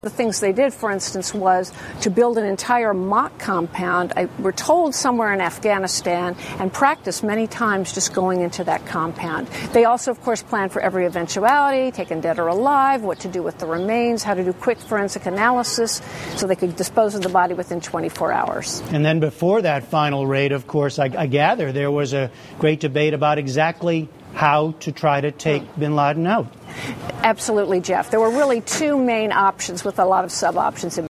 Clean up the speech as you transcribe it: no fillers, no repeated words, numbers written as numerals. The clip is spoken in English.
The things they did, for instance, was to build an entire mock compound, we're told somewhere in Afghanistan, and practice many times just going into that compound. They also, of course, planned for every eventuality, taken dead or alive, what to do with the remains, how to do quick forensic analysis so they could dispose of the body within 24 hours. And then before that final raid, of course, I gather there was a great debate about exactly how to try to take bin Laden out. Absolutely, Jeff. There were really two main options with a lot of sub-options in